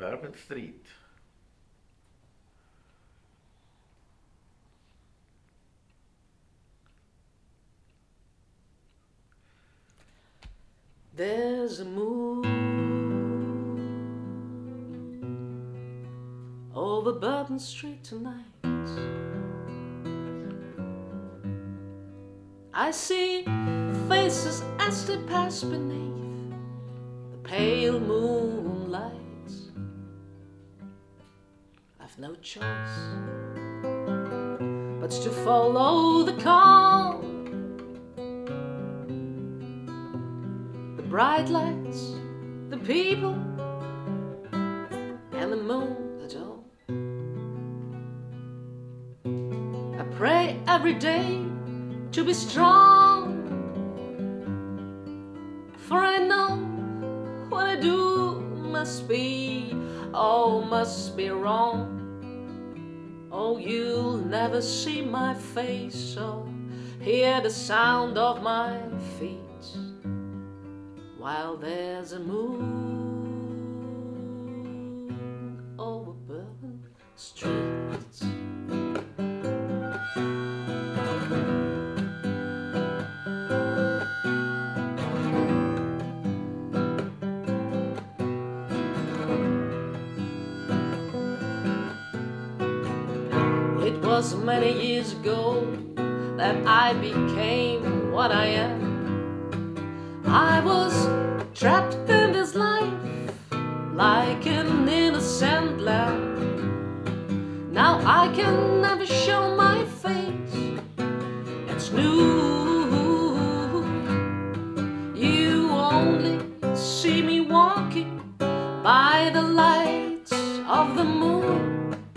Bourbon Street. There's a moon over Bourbon Street tonight. I see faces as they pass beneath the pale moonlight. I've no choice but to follow the call. The bright lights, the people, and the moon that all. I pray every day to be strong, for I know what I do must be, oh, must be wrong. Oh, you'll never see my face or hear the sound of my feet while there's a moon over Bourbon Street. It was many years ago that I became what I am. I was trapped in this life like an innocent lamb. Now I can never show my face. It's new. You only see me walking by the light of the moon.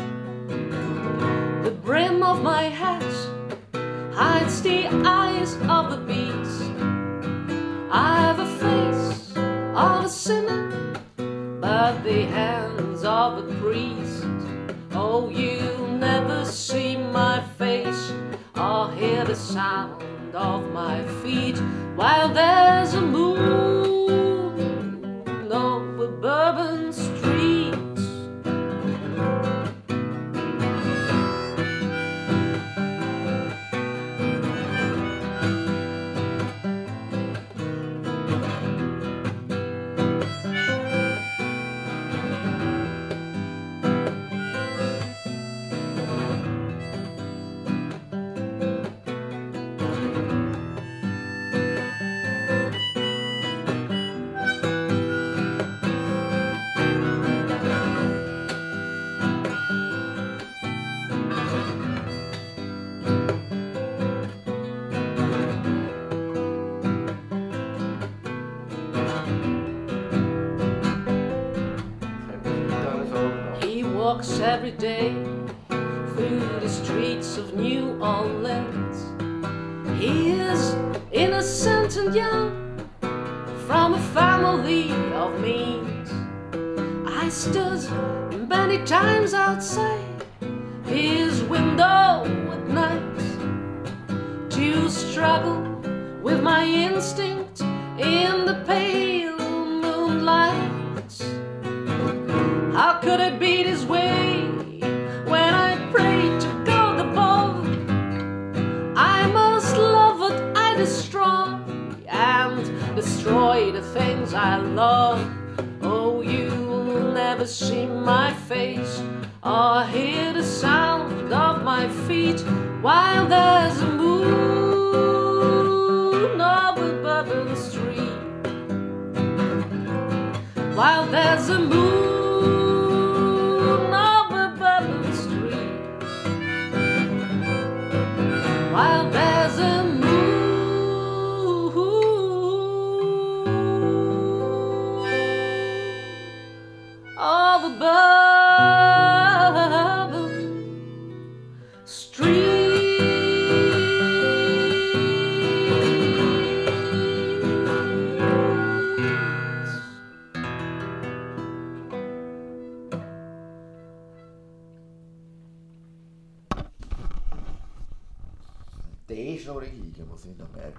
The brim of my hat hides the eyes of the beast. I have a face of a sinner, but the hands of a priest. Oh, you'll never see my face or hear the sound of my feet while there's a moon over Bourbon Street. He walks every day through the streets of New Orleans. He is innocent and young, from a family of means. I stood many times outside his window at night to struggle with my instinct in the pale moonlight. How could it be this way when I pray to God above? I must love what I destroy and destroy the things I love. Oh, you'll never see my face or hear the sound of my feet while there's a moon over Bourbon Street. While there's a moon over Bourbon Street. While there's a moon over Bourbon Street. Det slår det ikke, må jeg sige,